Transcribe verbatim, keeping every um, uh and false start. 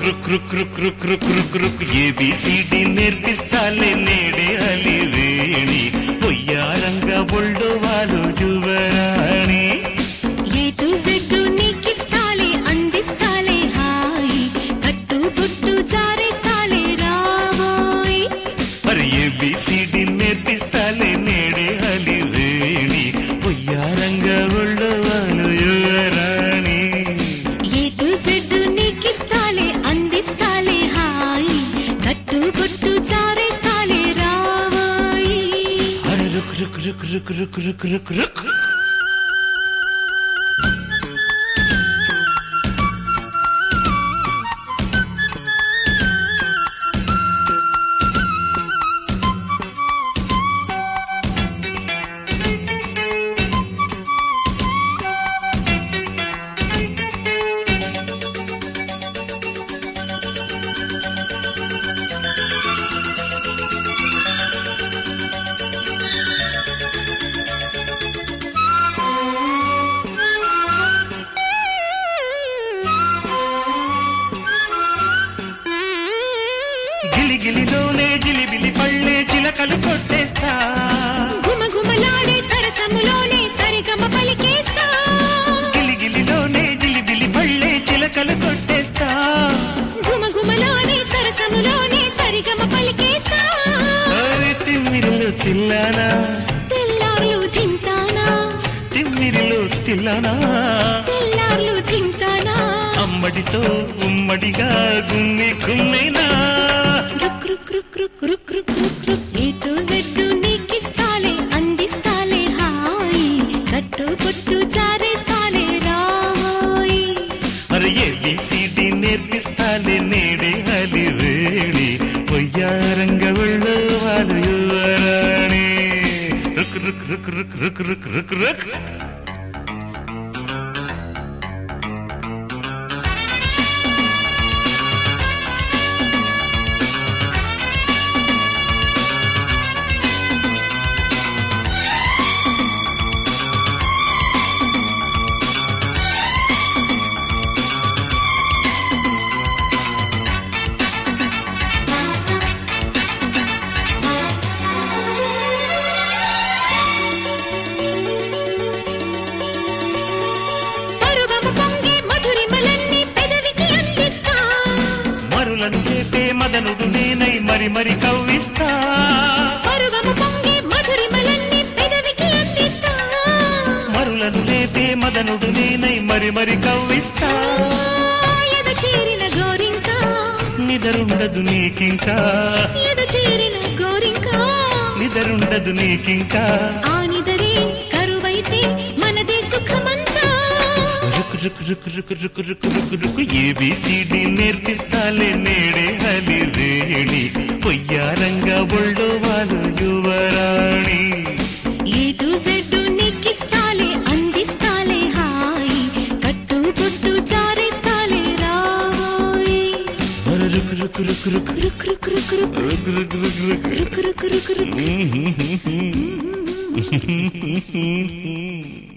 రుక్ రుక్ రుక్ రుక్ రుక్ రుక్ రుక్ రుక్ A B C D నేర్పిస్తాలే నేడే అలివేణి పొయ్యారంగా బొల్డు వాళ్ళు యువరాణి ఏ టు జెడ్ నీకిస్తాలే అందిస్తాలే హాయి కట్టు గుట్టు జారేస్తాలే రావోయ్ మరి ఏబిసిడి నేర్పిస్తాలే నేడే అలివేణి పొయ్యారంగా బొల్డు వాళ్ళు యువరాణి ఏ టు జెడ్ నీకిస్తాలే అందిస్తాలే హాయి కట్టు గుట్టు జారేస్తాలే రావోయ్ అరే రుక్ రుక్ రుక్ రుక్ రుక్ రుక్ రుక్ రుక్ గిలిగిలిలోనే జిలిబిలి పళ్ళే చిలకలు కొట్టేస్తా గుమగుమలాడే సరసములోనే సరిగమ పలికేస్తా గిలిగిలిలోనే జిలిబిలి పళ్ళే చిలకలు కొట్టేస్తా గుమగుమలాడే సరసములోనే సరిగమ పలికేస్తా అరే తిమ్మిరిలో తిల్లానా తెల్లార్లు తింటానా తిమ్మిరిలో తిల్లానా తెల్లార్లు తింటానా అమ్మడితో ఉమ్మడిగా గుమ్మి గుమ్మైనా రుక్ రుక్ రుక్ రుక్ రుక్ రుక్ రుక్ రుక్ ఏ టు జెడ్ నీకిస్తాలే అందిస్తాలే హాయి కట్టు కొట్టు జారేస్తాలే రావోయ్ మరి ఏబిసిడి నేర్పిస్తాలే నేడే అలివేణి పొయ్యారంగ ఒళ్ళు వాళ్ళు యువరాణి రుక్ రుక్ రుక్ రుక్ రుక్ రుక్ రుక్ రుక్ మరులను చేపే మదనుడు నేనై మరి మరి కవ్విస్తా పరువము పొంగి మధురిమలన్నీ పెదవికి అందిస్తా మరులను లేపే మదనుడు నేనై మరి మరి కవ్విస్తా ఎద చేరిన గోరింకా నిదరుండదు నీకింకా ఎద చేరిన గోరింకా నిదరుండదు నీకింకా ఆ నిదరే కరువైతే మనదే సుఖమంతా రుక్ రుక్ రుక్ రుక్ రుక్ రుక్ రుక్ రుక్ ఏబిసిడి నేర్పిస్తాలే నేడే అలివేణి పొయ్యారంగా బొల్డు వాళ్ళు యువరాణి ఏ టు జెడ్ నీకిస్తాలే అందిస్తాలే హాయి కట్టు గుట్టు జారేస్తాలే రావోయ్ రుక్ రుక్ రుక్ రుక్ రుక్ రుక్ రుక్ రుక్ రుక్ రుక్ రుక్ రుక్ రుక్ రుక్ రుక్ రుక్ రుక్